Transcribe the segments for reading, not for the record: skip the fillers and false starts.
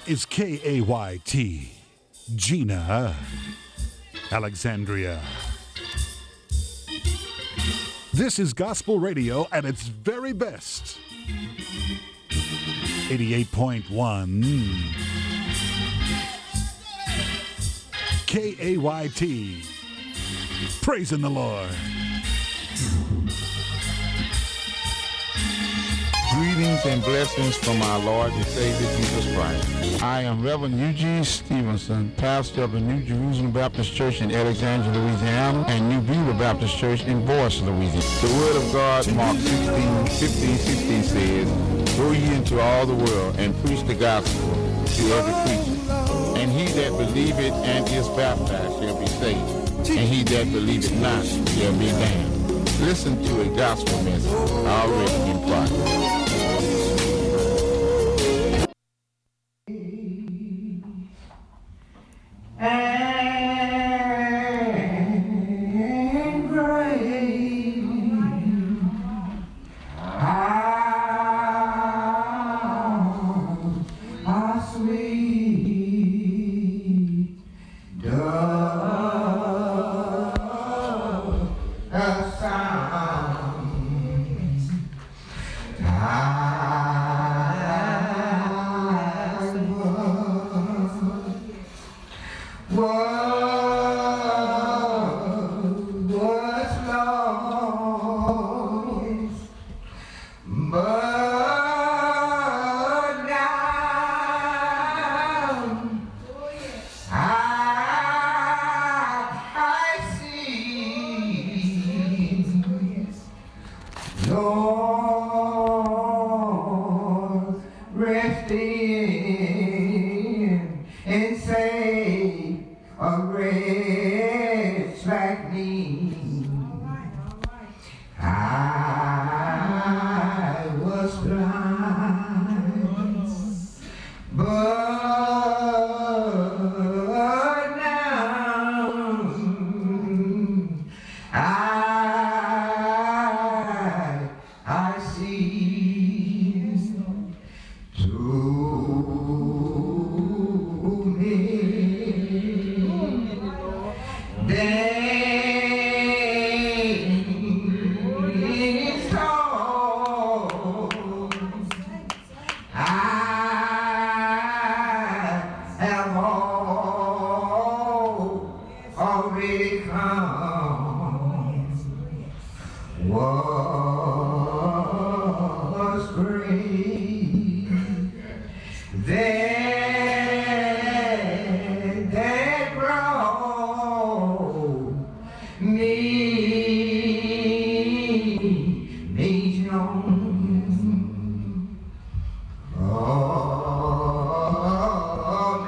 is KAYT, Gina, Alexandria. This is gospel radio at its very best. 88.1 KAYT. Praising the Lord. Greetings and blessings from our Lord and Savior Jesus Christ. I am Reverend Eugene Stevenson, pastor of the New Jerusalem Baptist Church in Alexandria, Louisiana, and New Beulah Baptist Church in Boyce, Louisiana. The Word of God, Mark 16 says, "Go ye into all the world and preach the gospel to every creature. And he that believeth and is baptized shall be saved, and he that believeth not shall be damned." Listen to a gospel message already in progress. And great, how sweet the sound I was lost, but now I see, Lord, rest in and save a wretch like me. I was blind, but now I see. To me, days long, I have already come. Was great that brought me known. Oh,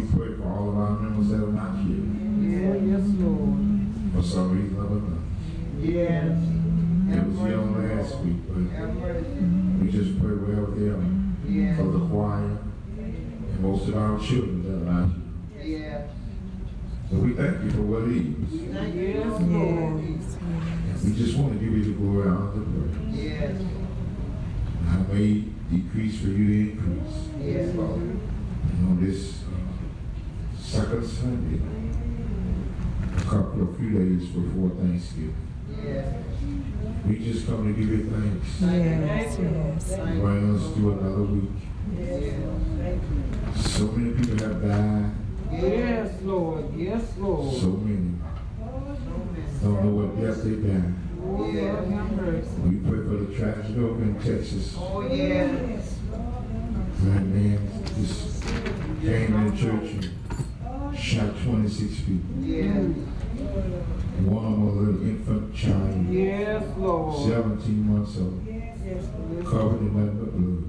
pray for all of our members that are not here. Yes, Lord. For some reason or another. Yes. It was here on last week, but we just pray wherever they are. Yes. For the choir and most of our children that are not here. Yes. So we thank you for what it is. Yes, Lord. We just want to give you the glory and honor and praise. Yes. I may decrease for you to increase. Yes, Lord. And on this second Sunday, a few days before Thanksgiving, Yes. we just come to give you thanks. Yes. Bring us through another week. Yes. So many people have died. Yes, Lord. Yes, Lord. So many don't know what death they died. Yes. We pray for the tragedy over in Texas. Oh, yes. That man just came in church and shot 26 people. Yes. One of them was a little infant child, Yes, Lord. 17 months old, covered in nothing but blood.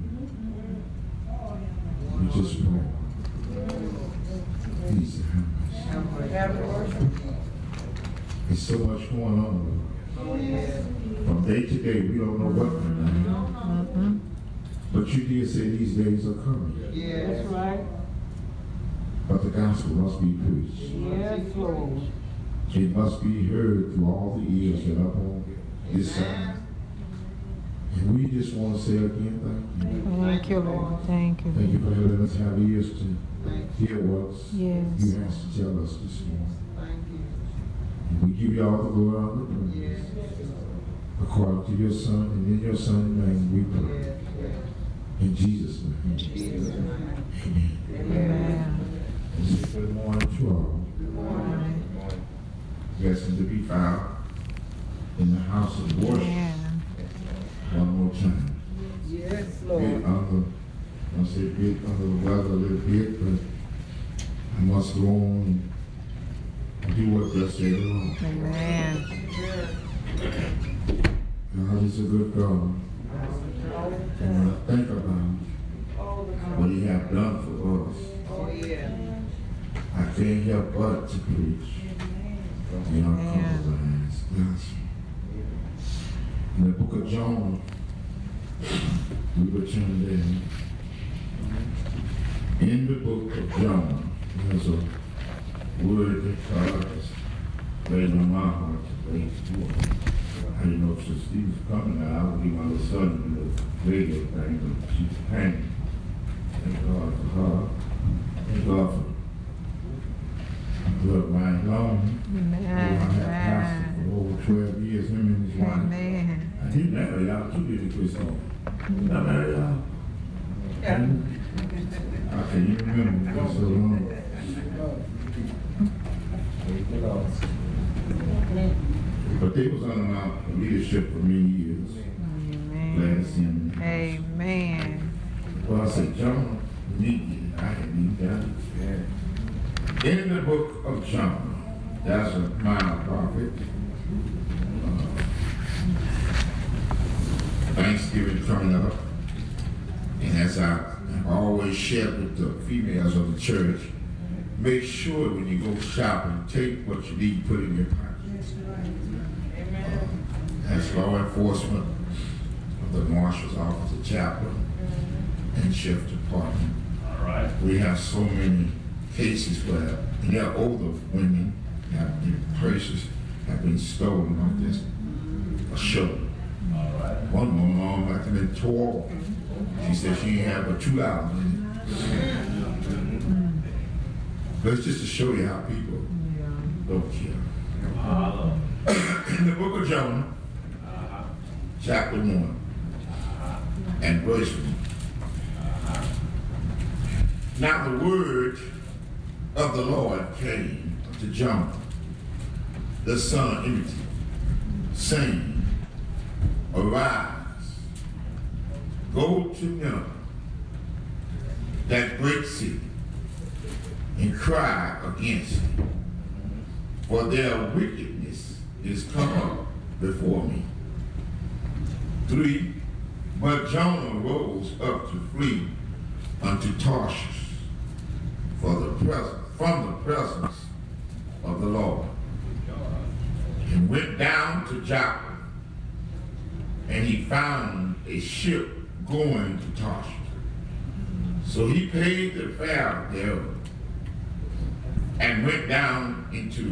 We just pray. Peace and have mercy. There's so much going on, Lord. Oh, yes. From day to day, we don't know what to do. But you did say these days are coming. Yes. That's right. But the gospel must be preached. Yes, Lord. It must be heard through all the ears that are on this side. And we just want to say again, thank you. Thank you, Lord. Thank you. Thank you for letting us have ears to hear what Yes. you have to tell us this morning. Thank you. And we give you all the glory and the praise. Yes. According to your Son, and in your Son's name we pray. Yes. In Jesus' name. Jesus' name. Amen. Amen. Good morning to all. Blessing to be found in the house of worship. Amen. One more time. Yes, Bit Lord. under, I say bit under the weather a little bit, but I must go on and do what thus said the Lord. Amen. God is a good God. And when I think about what He has done for us, Oh, yeah. I can't help but to preach. You know, compromise. Gospel. In the book of John, we were turned in. In the book of John, there's a word that God has laid on my heart to bring forth. I didn't know if Sister Steve was coming. I would be my little son in the radio thing, but she's hanging. Thank God for her. Thank God for Look, Ryan Long. Amen. I have pastored for over 12 years, him and his wife. Amen. I didn't marry y'all too, did it, Chris? I married y'all. I can't even remember. It's been so long. But they was under my leadership for many years. Glad to see him. Amen. Well, I said, John, I had need that. In the book of John, that's a minor prophet. Thanksgiving coming up. And as I have always shared with the females of the church, make sure when you go shopping, take what you need, put in your pocket. As law enforcement of the marshal's office, the chaplain, and sheriff department. All right. We have so many cases where their older women have been purses have been stolen off this show. All right. One mom like them in tore. She said she didn't have but $2 in it. But it's just to show you how people don't care. In the book of Jonah, chapter 1 and verse 1. Now the word of the Lord came to Jonah, the son of Amittai, saying, Arise, go to Nineveh, that great city, and cry against it, for their wickedness is come up before me. 3, but Jonah rose up to flee unto Tarshish from the presence of the Lord, and went down to Joppa, and he found a ship going to Tarshish. So he paid the fare there and went down into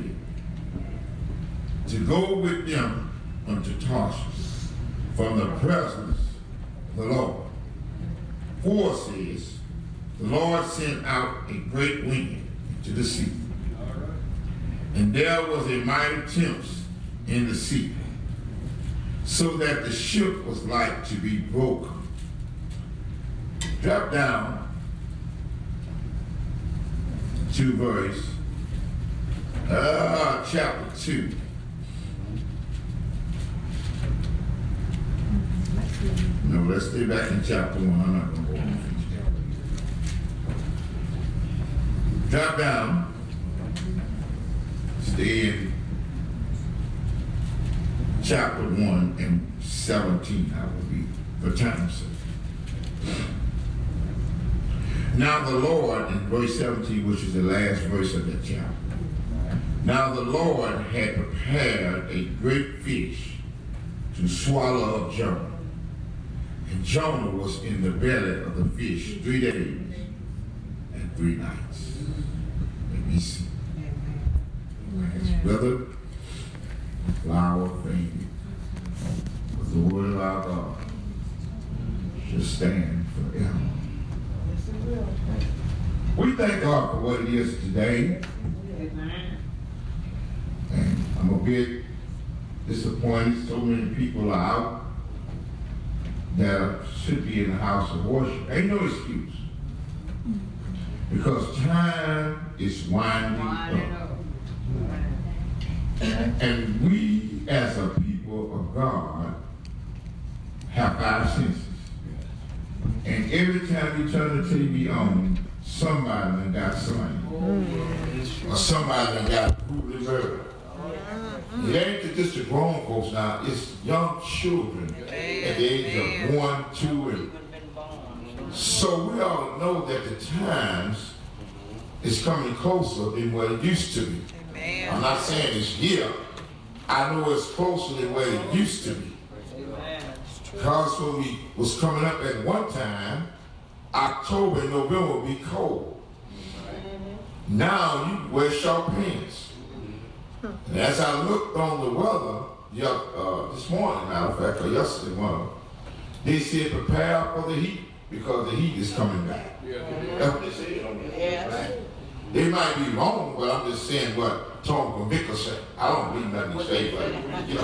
it to go with them unto Tarshish from the presence of the Lord. 4 says, the Lord sent out a great wind into the sea, and there was a mighty tempest in the sea, so that the ship was like to be broken. Drop down to verse chapter 2. No, let's stay back in chapter 1. I'm not going to go on. Drop down. Stay in chapter 1 and 17, I will read for time's sake. Now the Lord, in verse 17, which is the last verse of that chapter. Now the Lord had prepared a great fish to swallow up Jonah. And Jonah was in the belly of the fish 3 days and 3 nights. Let me see. Whether flower faded, but the word of our God shall stand forever. We thank God for what it is today. And I'm a bit disappointed so many people are out that should be in the house of worship. Ain't no excuse. Because time is winding up. And we as a people of God have 5 senses. And every time you turn the TV on, somebody done got slain. Or somebody done got brutally murdered. It ain't just the grown folks now, it's young children at the age of 1, 2, and so we all know that the times is coming closer than what it used to be. I'm not saying it's here. I know it's closer than what it used to be. Because when we was coming up at one time, October and November would be cold. Now you wear short pants. And as I looked on the weather this morning, matter of fact, or yesterday morning, they said prepare for the heat because the heat is coming back. That's what they say on the right? They might be wrong, but I'm just saying what Tom Vicker said. I don't believe nothing he say, but you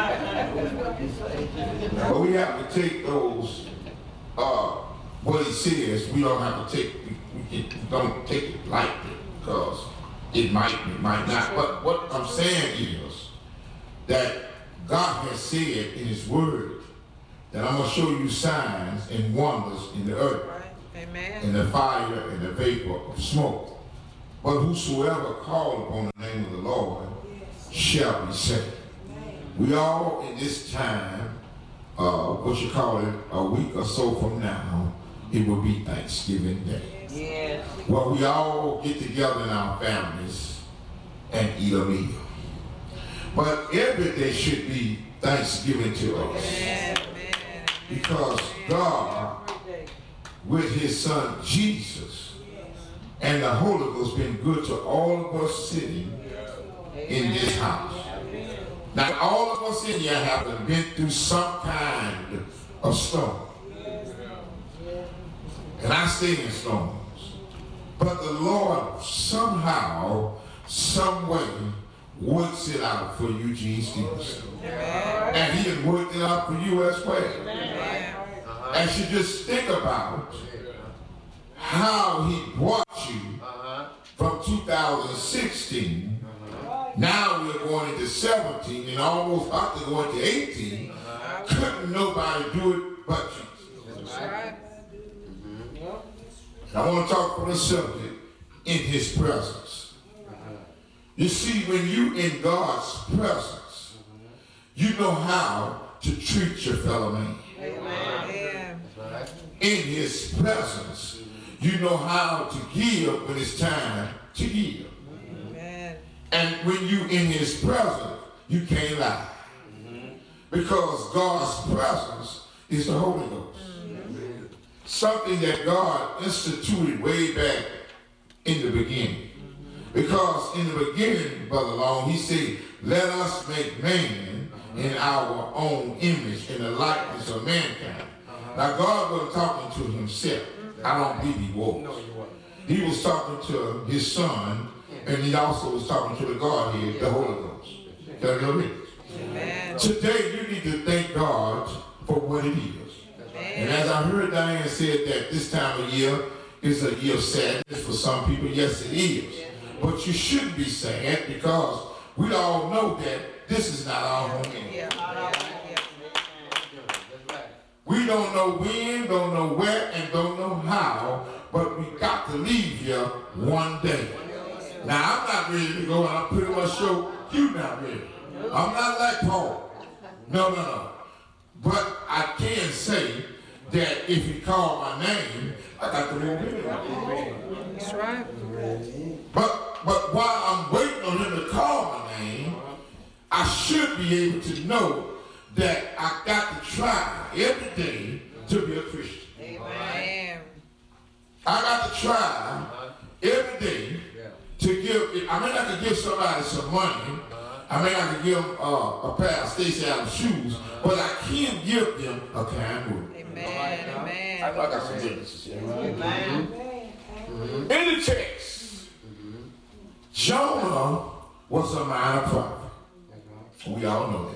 know. But we have to take those, what he says, we don't have to take, we don't take it lightly because it might not. But what I'm saying is that God has said in his word that I'm going to show you signs and wonders in the earth, Amen. in the fire and the vapor of smoke. But whosoever call upon the name of the Lord shall be saved. We all in this time, what you call it, a week or so from now, it will be Thanksgiving Day. Yes. Well, we all get together in our families and eat a meal. But every day should be Thanksgiving to us. Because God, with his son Jesus, and the Holy Ghost been good to all of us sitting in this house. Now, all of us in here have been through some kind of storm. And I stay in storms. But the Lord somehow, some way, works it out for Eugene Stevenson. And he has worked it out for you as well. And you just think about how he brought you from 2016. Now we're going into 17 and almost about to go into 18. Couldn't nobody do it but Jesus. I want to talk from the subject, in his presence. You see, when you in God's presence, you know how to treat your fellow man. In his presence, You know how to give when it's time to give. Amen. And when you in his presence, you can't lie. Because God's presence is the Holy Ghost. Something that God instituted way back in the beginning. Because in the beginning, Brother Long, he said, let us make man in our own image, in the likeness of mankind. Now God wasn't talking to himself. I don't believe he was. He was talking to his son, and he also was talking to the Godhead, the Holy Ghost. Can I know this? Amen. Today you need to thank God for what it is. And as I heard Diane said that this time of year is a year of sadness for some people, yes it is. But you shouldn't be sad because we all know that this is not our home anymore. We don't know when, don't know where, and don't know how, but we got to leave here one day. Now I'm not ready to go, and I'm pretty much sure you're not ready. I'm not like Paul. No. But I can say that if he called my name, I got to move in. That's right. But while I'm waiting on him to call my name, I should be able to know that I got to try every day to be a Christian. Amen. I got to try every day to give. I may not can give somebody some money. I may not can give them a pair of Stacey Adams shoes, but I can give them a kind word. Amen. Amen. I know I got some witnesses here. Amen. In the text, Jonah was a minor prophet. We all know that.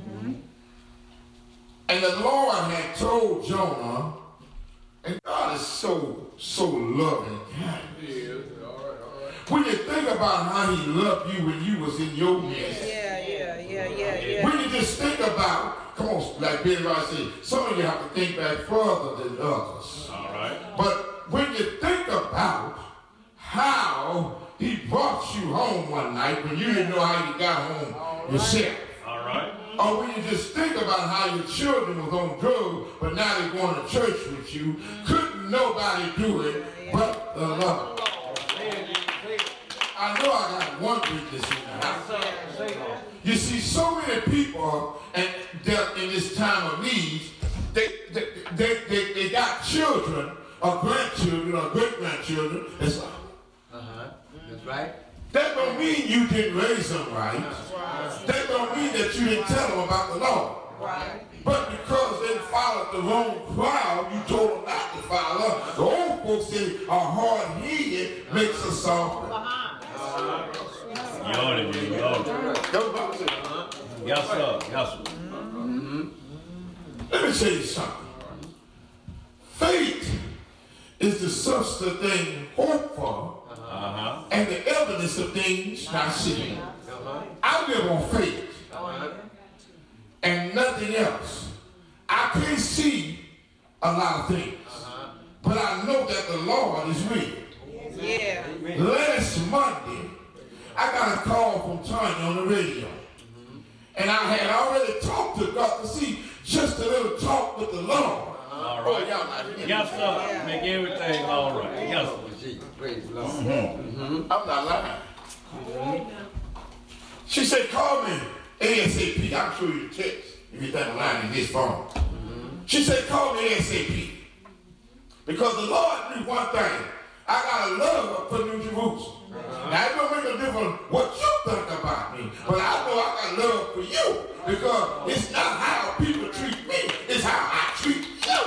And the Lord had told Jonah, and God is so loving and kind. When you think about how he loved you when you was in your midst. Yeah. When you just think about, come on, like Ben Rice said, some of you have to think back further than others. All right. But when you think about how he brought you home one night when you didn't know how you got home yourself. All right. Or when you just think about how your children was on drugs, but now they're going to church with you, couldn't nobody do it but the Lord. I know I got one witness in the house. You see, so many people and in this time of need, they got children or grandchildren or great-grandchildren. That's right. That don't mean you didn't raise them right. That don't mean that you didn't tell them about the Lord. Right. But because they followed the wrong crowd, you told them not to follow. The old folks say a hard-headed makes a soft. Y'all did. Yes, sir. Yes, sir. Let me tell you something. Faith is the substance of things hoped for and the evidence of things not seen. I live on faith and nothing else. I can't see a lot of things, but I know that the Lord is real. Yeah. Last Monday, I got a call from Tanya on the radio. And I had already talked to God to see just a little talk with the Lord. All right. Yes, sir. Make everything all right. Yes, sir. Praise the Lord. I'm not lying. She said, call me ASAP. I'm sure you text if you think line in his phone. She said, call me ASAP. Because the Lord knew one thing. I got a love for New Jerusalem. Now, it don't make a difference what you think about me, but I know I got love for you because it's not how people treat me, it's how I treat you.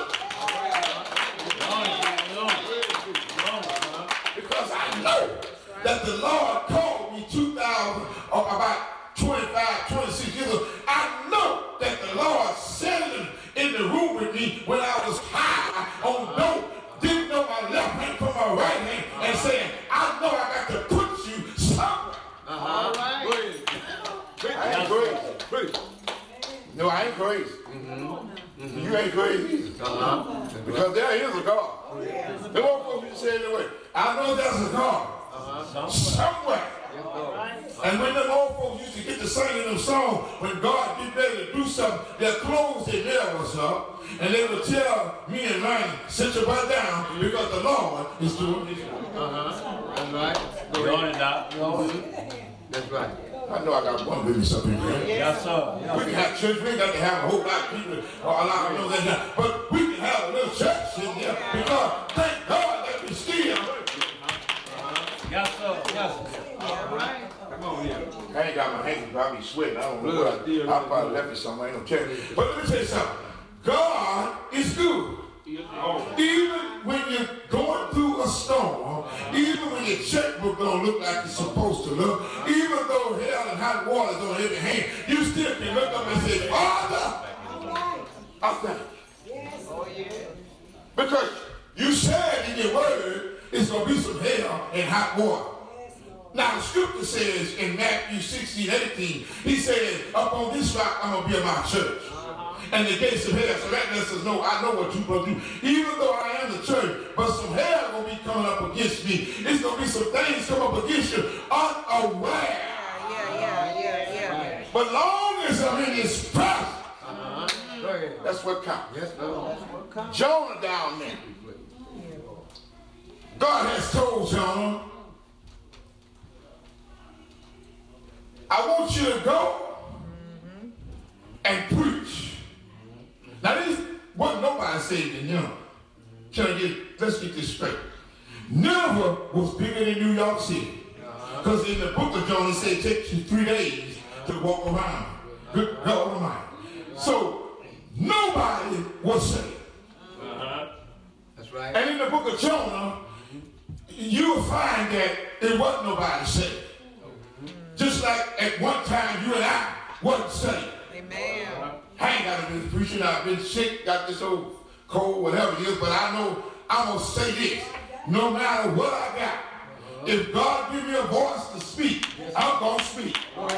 Because I know that the Lord called me 2000 or about 25, 26 years ago. I know that the Lord sat in the room with me when I was high on dope. Didn't know my left hand from my right hand and saying, I know I got to put you somewhere. All right. I ain't crazy. No, I ain't crazy. You ain't crazy either. Because there is a God. They won't folks you say it anyway. I know there's a God. Somewhere. And when them old folks used to get to singing them songs, when God get ready to do something, their clothes, their nail was up, and they would tell me and Lonnie, sit your butt down, because the Lord is doing this. That's right. Go on, Doc. That's right. I know I got one witness up in here. Yes, sir. We can have church. We ain't got to have a whole lot of people or a lot of those that, but we can have a little church in there because thank God that we still. Yes, sir. Yes, sir. All right. Come on here. I ain't got my hands, but I be sweating. I don't know what I probably left it somewhere. I ain't no check. But let me tell you something. God is good. Even when you're going through a storm, even when your checkbook don't look like it's supposed to look, even though hell and hot water is on every hand, you still can look up and say, Father, I thank you. Oh, yeah. Because you said in your word, it's going to be some hell and hot water. Now the scripture says in Matthew 16:18, he said, up on this rock I'm going to build my church. And the gates of hell, so that lets us know I know what you're going to do. Even though I am the church, but some hell going to be coming up against me. It's going to be some things come up against you unaware. Yeah. But long as I'm in his presence, that's what counts. Yes, Lord. Jonah down there. God has told Jonah, I want you to go and preach. Now this wasn't nobody saved in Nineveh. Let's get this straight. Nineveh was bigger than New York City. Because in the book of Jonah it said it takes you 3 days to walk around. Good God Almighty. So nobody was saved. That's right. And in the book of Jonah, you'll find that it wasn't nobody saved. Just like at one time you and I wasn't saved. Amen. I ain't got to be preaching. I've been sick, got this old cold, whatever it is, but I know I'm going to say this. No matter what I got, if God give me a voice to speak, I'm going to speak.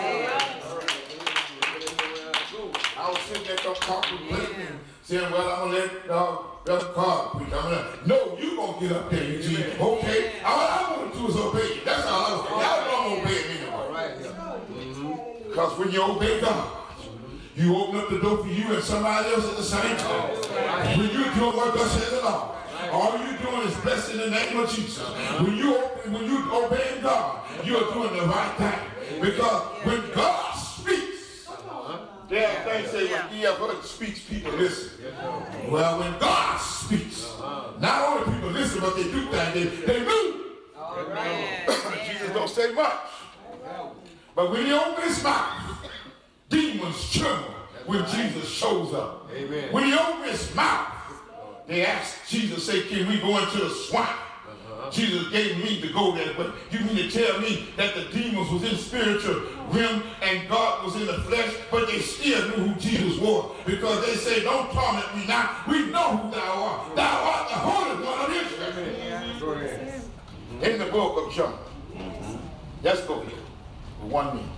I was sitting there contemplating, saying, well, I'm going to let Brother Carter preach. No, you going to get up there, Eugene. Okay? All I want to do is obey you. That's all I want. Y'all don't obey me anymore. Because when you obey God, you open up the door for you and somebody else at the same time. When you're doing what God says at all, all you're doing is blessed in the name of Jesus. When you obey God, you're doing the right thing. Because when God speaks, there are things say when E.F. speaks, people listen. Well, when God speaks, not only people listen, but they do things. They move. Jesus don't say much. But when he opens his mouth, demons tremble when Jesus shows up. Amen. When he opens his mouth, they asked Jesus, say, can we go into the swamp? Jesus gave me to go there, but you mean to tell me that the demons was in spiritual realm and God was in the flesh, but they still knew who Jesus was because they say, don't torment me now. We know who thou art. Thou art the Holy One of Israel. Go ahead. In the book of Jonah. Let's go here for 1 minute.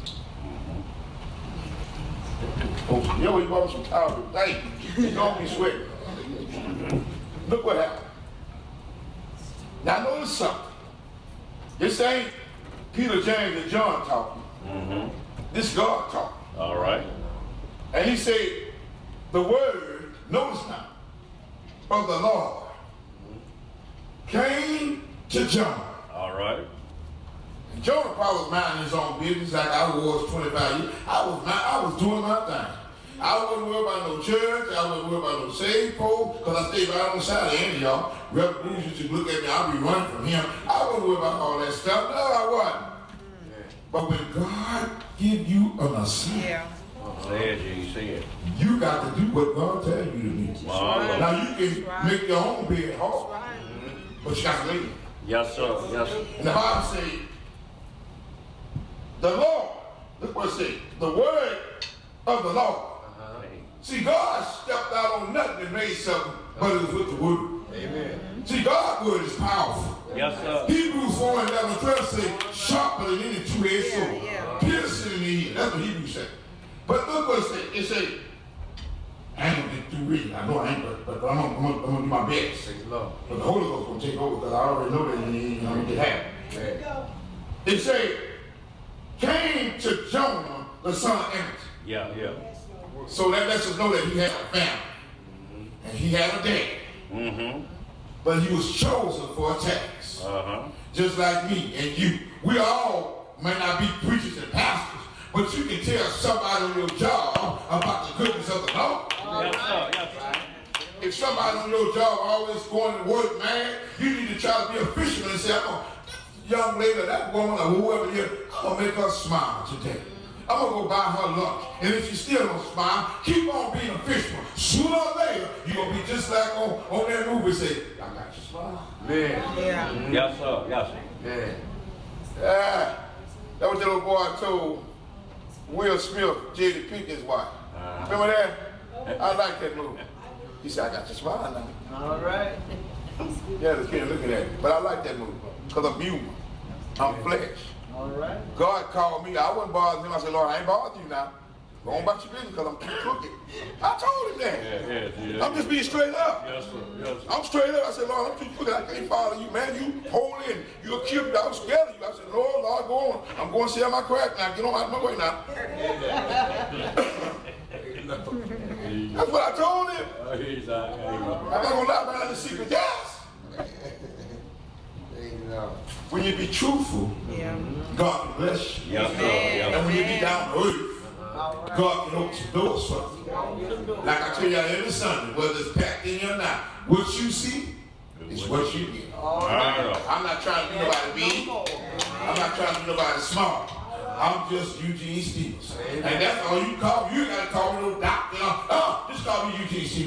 Oh, yo, he brought some towels. Thank you. Don't be sweating. Look what happened. Now notice something. This ain't Peter, James, and John talking. This God talking. All right. And he said, the word, notice now, of the Lord came to Jonah. All right. And Jonah probably was minding his own business like I was 25 years. I was doing my thing. I wasn't worried about no church. I wasn't worried about no saved folk, because I stayed right on the side of any of y'all. Reverend Bruce used to look at me, I'll be running from him. I wasn't worried about all that stuff. No, I wasn't. But when God give you an assignment, Say it, G. Say it. you got to do what God tells you to do. Right. Now you can make your own bed hard, but you got to lay it. Yes, sir. Yes, sir. And the Bible says, the Lord, look what it says, the word of the Lord. See, God stepped out on nothing and made something, but it was with the word. Amen. See, God's word is powerful. Yes, sir. Hebrews 4:11-12 say, sharper than any two-edged sword, piercing in the ear. That's what Hebrews say. But look what it says. It says, I ain't gonna get through reading. I know I ain't, but I'm gonna do my best. But the Holy Ghost gonna take over because I already know that I'm gonna get happy. It says, came to Jonah, the son of Amittai. Yeah, yeah. So that lets us know that he had a family. And he had a dad. Mm-hmm. But he was chosen for a task. Uh-huh. Just like me and you. We all may not be preachers and pastors, but you can tell somebody on your job about the goodness of the Lord. Yes, sir. Yes, sir. If somebody on your job always going to work, man, you need to try to be a fisherman and say, young lady, that woman or whoever here, I'm going to make her smile today. I'm going to go buy her lunch. And if she still don't smile, keep on being a fisherman. Sooner or later, you're going to be just like on that movie say, I got your smile. Man. Yeah. Yes, sir. Yes, sir. Man. That was the little boy told Will Smith, J.D. Pinkett's wife. Remember that? I like that movie. He said, I got your smile now. All right. Yeah, the kid looking at it. But I like that movie because I'm human. I'm flesh. All right. God called me. I wasn't bothering him. I said, Lord, I ain't bothering you now. Go on about your business because I'm too crooked. I told him that. Yeah. I'm just being straight up. Yes, sir. Yes, sir. I'm straight up. I said, Lord, I'm too crooked. I can't follow you, man. You holy and you're a cute. I was scared of you. I said, Lord, go on. I'm going to sell my crack now. Get on out of my way now. That's what I told him. I'm not going to lie behind the secret yes. When you be truthful, Yeah. God can bless you. Yes, sir. Yes, And sir. when you be down to earth, God can open some doors for you. Like I tell y'all every Sunday, whether it's packed in or not, what you see is what you get. All right. I'm not trying to be nobody big. I'm not trying to be nobody smart. I'm just Eugene Stevenson. And that's all you call me. You ain't got to call me no doctor. Just call me Eugene Stevenson.